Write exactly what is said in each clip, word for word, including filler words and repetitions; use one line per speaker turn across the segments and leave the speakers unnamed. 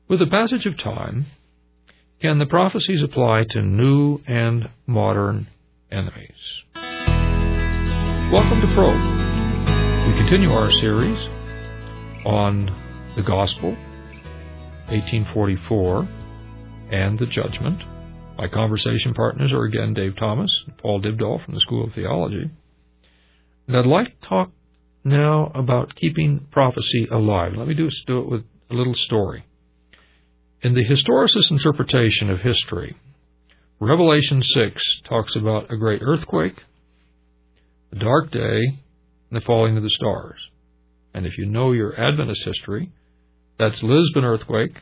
With the passage of time, can the prophecies apply to new and modern enemies? Welcome to Probe. We continue our series on the Gospel, eighteen forty-four, and the Judgment. My conversation partners are again Dave Thomas and Paul Dibdahl from the School of Theology. And I'd like to talk now about keeping prophecy alive. Let me do, do it with a little story. In the historicist interpretation of history, Revelation six talks about a great earthquake, a dark day, and the falling of the stars. And if you know your Adventist history, that's Lisbon earthquake,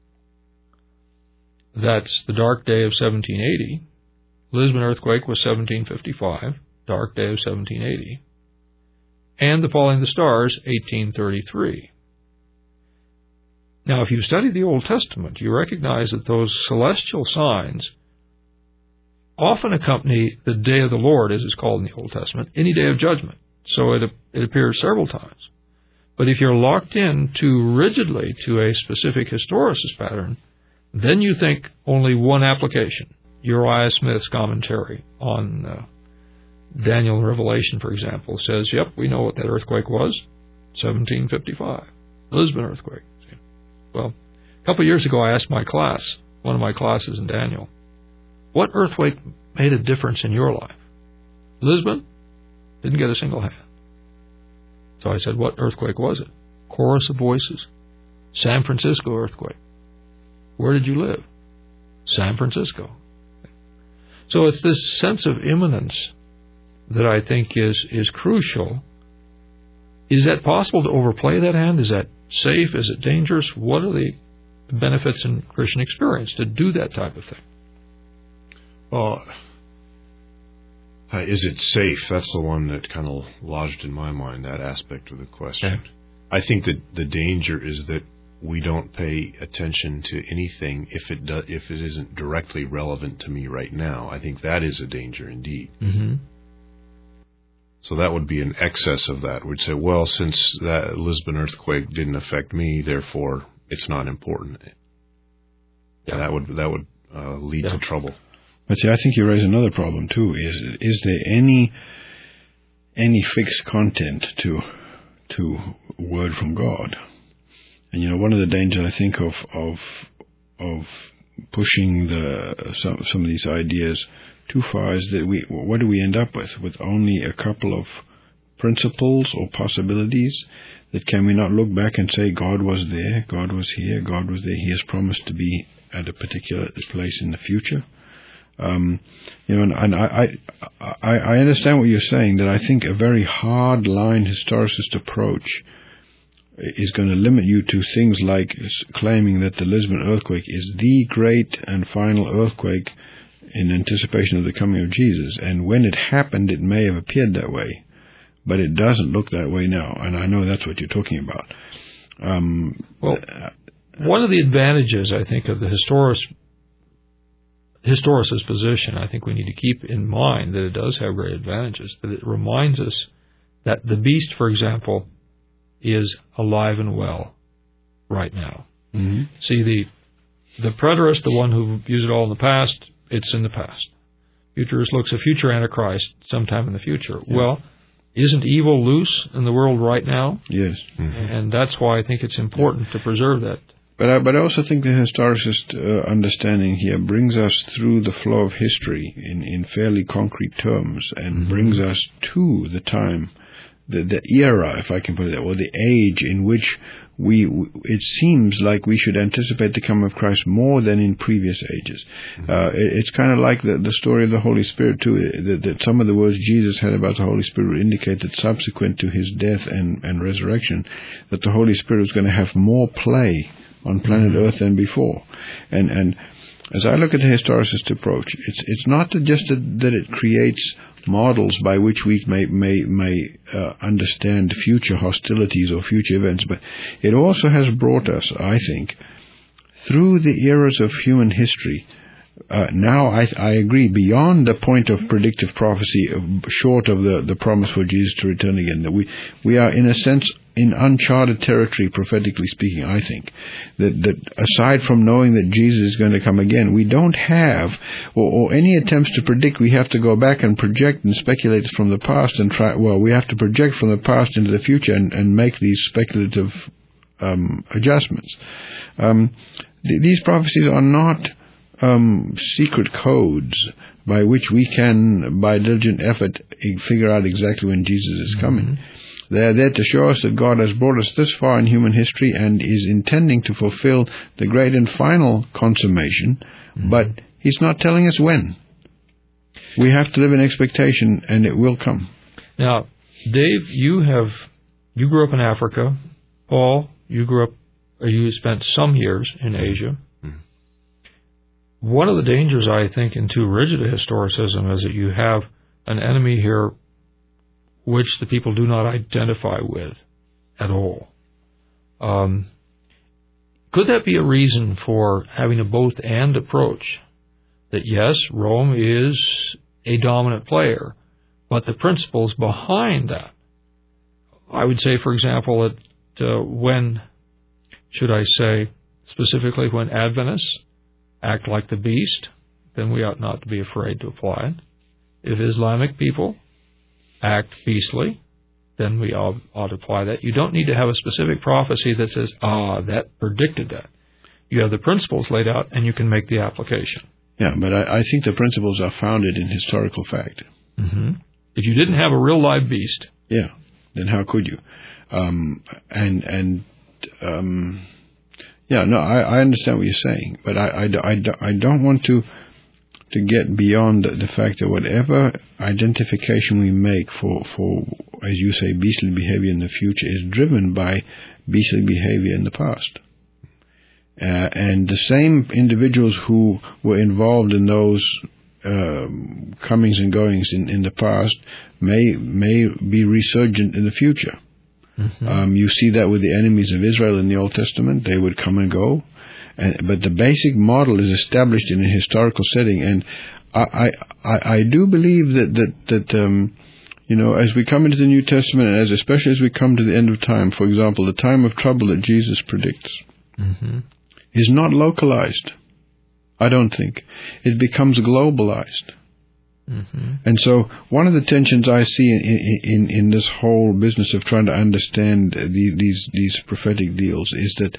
that's the dark day of seventeen eighty. Lisbon earthquake was seventeen fifty-five, dark day of seventeen eighty. And the falling of the stars, eighteen thirty-three. Now, if you study the Old Testament, you recognize that those celestial signs often accompany the day of the Lord, as it's called in the Old Testament, any day of judgment. So it, it appears several times. But if you're locked in too rigidly to a specific historicist pattern, then you think only one application. Uriah Smith's commentary on uh, Daniel and Revelation, for example, says, yep, we know what that earthquake was, seventeen fifty-five, Lisbon earthquake. Well, a couple of years ago, I asked my class, one of my classes in Daniel, what earthquake made a difference in your life? Lisbon? Didn't get a single hand. So I said, what earthquake was it? Chorus of voices. San Francisco earthquake. Where did you live? San Francisco. So it's this sense of imminence that I think is, is crucial. Is that possible to overplay that hand? Is that safe? Is it dangerous? What are the benefits in Christian experience to do that type of thing?
Well, uh, is it safe? That's the one that kind of lodged in my mind, that aspect of the question.
Okay.
I think that the danger is that we don't pay attention to anything if it do, if it isn't directly relevant to me right now. I think that is a danger indeed.
Mm-hmm.
So that would be an excess of that. We'd say, well, since that Lisbon earthquake didn't affect me, therefore it's not important. Yeah. That would that would uh, lead yeah. to trouble.
But see, I think you raise another problem too. Is is there any any fixed content to to word from God? And you know, one of the dangers I think of of of pushing the some some of these ideas too far is that we what do we end up with? With only a couple of principles or possibilities that can we not look back and say God was there, God was here, God was there, He has promised to be at a particular place in the future. Um, you know, and, and I, I I understand what you're saying, that I think a very hard line historicist approach is going to limit you to things like claiming that the Lisbon earthquake is the great and final earthquake in anticipation of the coming of Jesus. And when it happened, it may have appeared that way, but it doesn't look that way now. And I know that's what you're talking about. Um,
well, uh, one of the advantages, I think, of the historic, historicist position, I think we need to keep in mind that it does have great advantages, that it reminds us that the beast, for example, is alive and well right now.
Mm-hmm.
See, the the preterist, the one who views it all in the past, it's in the past. Futurist looks at future Antichrist sometime in the future. Yeah. Well, isn't evil loose in the world right now?
Yes.
Mm-hmm. And that's why I think it's important to preserve that.
But I, but I also think the historicist uh, understanding here brings us through the flow of history in, in fairly concrete terms and mm-hmm. brings us to the time, the, the era, if I can put it that way, or the age in which we, it seems like we should anticipate the coming of Christ more than in previous ages. Mm-hmm. Uh, it, it's kind of like the, the story of the Holy Spirit too, that, that some of the words Jesus had about the Holy Spirit indicate that subsequent to His death and, and resurrection, that the Holy Spirit was going to have more play on planet mm-hmm. Earth than before. And, and as I look at the historicist approach, it's it's not just that, that it creates models by which we may may may uh, understand future hostilities or future events, but it also has brought us, I think, through the eras of human history. Uh, now, I, I agree, beyond the point of predictive prophecy, short of the, the promise for Jesus to return again, that we, we are, in a sense, in uncharted territory, prophetically speaking, I think. That, that aside from knowing that Jesus is going to come again, we don't have, or, or any attempts to predict, we have to go back and project and speculate from the past and try, well, we have to project from the past into the future and, and make these speculative um, adjustments. Um, th- these prophecies are not um, secret codes by which we can, by diligent effort, figure out exactly when Jesus is coming. Mm-hmm. They are there to show us that God has brought us this far in human history and is intending to fulfill the great and final consummation, mm-hmm. but He's not telling us when. We have to live in expectation, and it will come.
Now, Dave, you have you grew up in Africa. Paul, you grew up, or you spent some years in Asia. One of the dangers, I think, in too rigid a historicism is that you have an enemy here which the people do not identify with at all. Um, could that be a reason for having a both-and approach? That, yes, Rome is a dominant player, but the principles behind that, I would say, for example, that uh, when, should I say, specifically when Adventists act like the beast, then we ought not to be afraid to apply it. If Islamic people act beastly, then we ought, ought to apply that. You don't need to have a specific prophecy that says, ah, that predicted that. You have the principles laid out, and you can make the application.
Yeah, but I, I think the principles are founded in historical fact.
Mm-hmm. If you didn't have a real live beast.
Yeah, then how could you? Um, and, and, um, Yeah, no, I, I understand what you're saying, but I, I, I, I don't want to to get beyond the, the fact that whatever identification we make for, for, as you say, beastly behavior in the future is driven by beastly behavior in the past. Uh, and the same individuals who were involved in those uh, comings and goings in, in the past may may be resurgent in the future. Mm-hmm. Um, you see that with the enemies of Israel in the Old Testament. They would come and go. And, but the basic model is established in a historical setting. And I, I, I do believe that, that, that um, you know, as we come into the New Testament, and as especially as we come to the end of time, for example, the time of trouble that Jesus predicts mm-hmm. is not localized, I don't think. It becomes globalized. Mm-hmm. And so one of the tensions I see in, in, in this whole business of trying to understand the, these these prophetic deals is that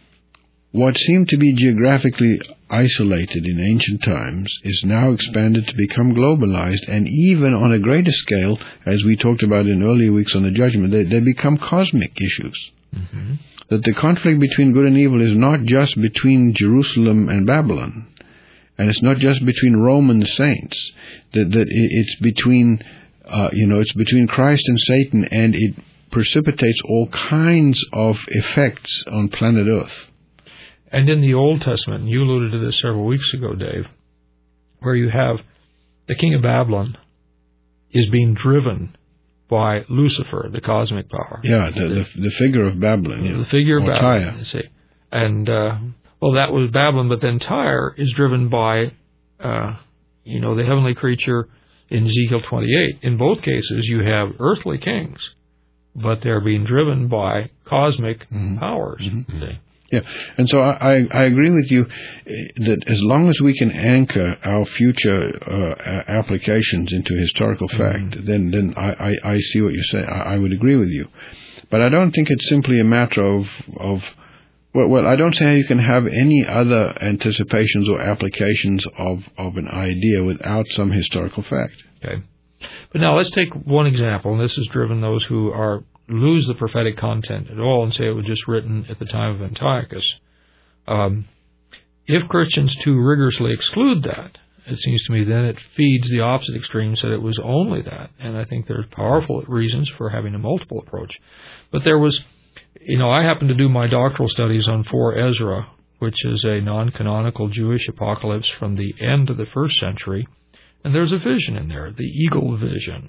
what seemed to be geographically isolated in ancient times is now expanded to become globalized, and even on a greater scale, as we talked about in earlier weeks on the judgment, they, they become cosmic issues. Mm-hmm. That the conflict between good and evil is not just between Jerusalem and Babylon. And it's not just between Rome and the saints. That that it's between, uh, you know, it's between Christ and Satan, and it precipitates all kinds of effects on planet Earth.
And in the Old Testament, and you alluded to this several weeks ago, Dave, where you have the king of Babylon is being driven by Lucifer, the cosmic power.
Yeah, the the, the figure of Babylon. Yeah.
The figure of
or
Babylon.
Tyre.
You see. And uh, well, that was Babylon, but then Tyre is driven by, uh, you know, the heavenly creature in Ezekiel twenty-eight. In both cases, you have earthly kings, but they're being driven by cosmic mm-hmm. powers. Mm-hmm.
Yeah, and so I, I, I agree with you that as long as we can anchor our future uh, applications into historical fact, mm-hmm. then then I, I, I see what you say. I, I would agree with you. But I don't think it's simply a matter of, of well, well, I don't see how you can have any other anticipations or applications of, of an idea without some historical fact.
Okay. But now let's take one example, and this has driven those who are lose the prophetic content at all and say it was just written at the time of Antiochus. Um, if Christians too rigorously exclude that, it seems to me then it feeds the opposite extreme, so that it was only that. And I think there's powerful reasons for having a multiple approach. But there was, you know, I happened to do my doctoral studies on four Ezra, which is a non-canonical Jewish apocalypse from the end of the first century. And there's a vision in there, the eagle vision.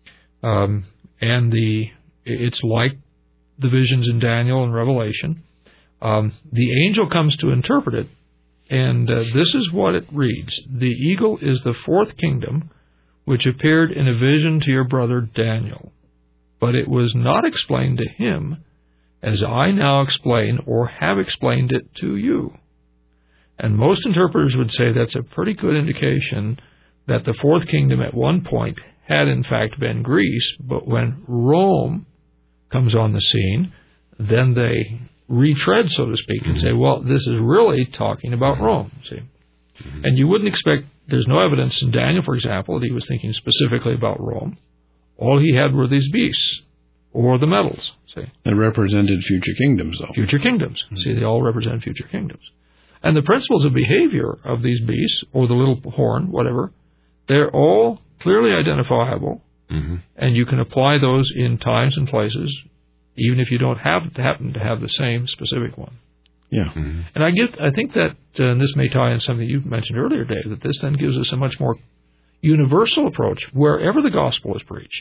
Um, and the It's like the visions in Daniel and Revelation. Um, the angel comes to interpret it, and uh, this is what it reads. The eagle is the fourth kingdom, which appeared in a vision to your brother Daniel. But it was not explained to him as I now explain or have explained it to you. And most interpreters would say that's a pretty good indication that the fourth kingdom at one point had in fact been Greece, but when Rome comes on the scene, then they retread, so to speak, and say, well, this is really talking about Rome, see. And you wouldn't expect, there's no evidence in Daniel, for example, that he was thinking specifically about Rome. All he had were these beasts, or the metals, see.
They represented future kingdoms, though.
Future kingdoms. Mm-hmm. See, they all represent future kingdoms. And the principles of behavior of these beasts, or the little horn, whatever, they're all clearly identifiable, mm-hmm. and you can apply those in times and places, even if you don't have to happen to have the same specific one.
Yeah. Mm-hmm.
And I get, I think that, uh, and this may tie in something you mentioned earlier, Dave, that this then gives us a much more universal approach wherever the gospel is preached.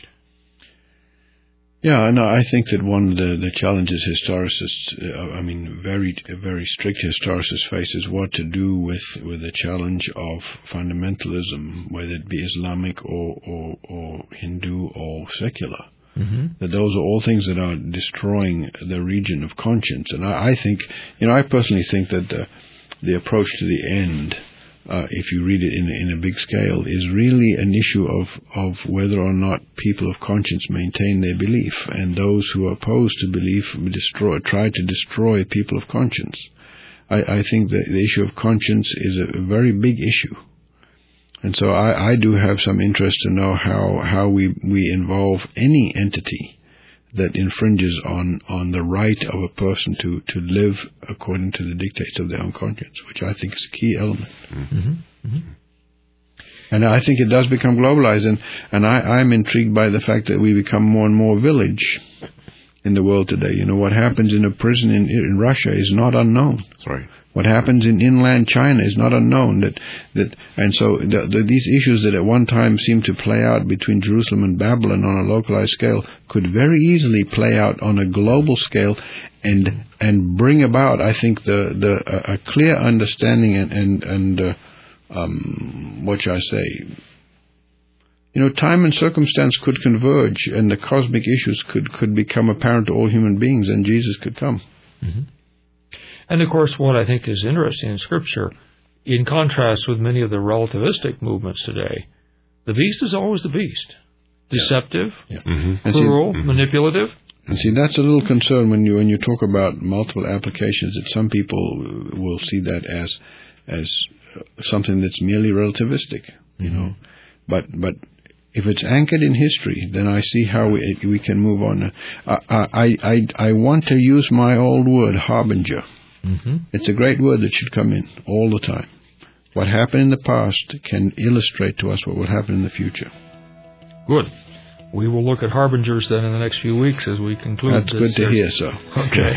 Yeah, no, I think that one of the, the challenges historicists, uh, I mean, very very strict historicists face is what to do with, with the challenge of fundamentalism, whether it be Islamic or, or, or Hindu or secular. Mm-hmm. That those are all things that are destroying the region of conscience. And I, I think, you know, I personally think that the, the approach to the end, Uh, if you read it in, in a big scale, is really an issue of, of whether or not people of conscience maintain their belief, and those who are opposed to belief destroy, try to destroy people of conscience. I, I think that the issue of conscience is a, a very big issue. And so I, I do have some interest to know how, how we, we involve any entity that infringes on, on the right of a person to, to live according to the dictates of their own conscience, which I think is a key element. Mm-hmm. Mm-hmm. And I think it does become globalized, and, and I, I'm intrigued by the fact that we become more and more village in the world today. You know, what happens in a prison in, in Russia is not unknown.
That's right.
What happens in inland China is not unknown. That that and so the, the, these issues that at one time seemed to play out between Jerusalem and Babylon on a localized scale could very easily play out on a global scale, and and bring about, I think, the the a, a clear understanding and and and uh, um, what shall I say? You know, time and circumstance could converge, and the cosmic issues could could become apparent to all human beings, and Jesus could come.
Mm-hmm. And, of course, what I think is interesting in Scripture, in contrast with many of the relativistic movements today, the beast is always the beast. Deceptive,
yeah. Yeah. Mm-hmm.
cruel,
see,
manipulative.
And see, that's a little concern when you when you talk about multiple applications, that some people will see that as as something that's merely relativistic, you mm-hmm. know. But but if it's anchored in history, then I see how we we can move on. I I I, I want to use my old word, harbinger. Mm-hmm. It's a great word that should come in all the time. What happened in the past can illustrate to us what will happen in the future.
Good. We will look at harbingers then in the next few weeks as we conclude.
That's good to hear, so.
Okay.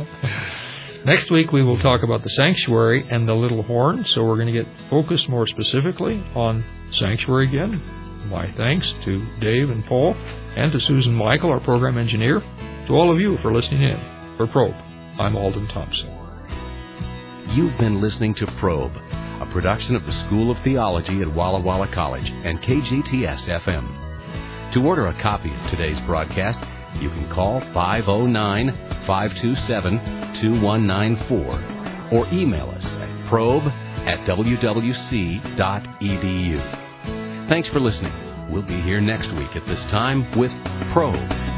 Next week we will talk about the sanctuary and the little horn, so we're going to get focused more specifically on sanctuary again. My thanks to Dave and Paul, and to Susan Michael, our program engineer, to all of you for listening in. For Probe, I'm Alden Thompson.
You've been listening to Probe, a production of the School of Theology at Walla Walla College and K G T S F M. To order a copy of today's broadcast, you can call five oh nine, five two seven, two one nine four or email us at probe at w w c dot e d u. Thanks for listening. We'll be here next week at this time with Probe.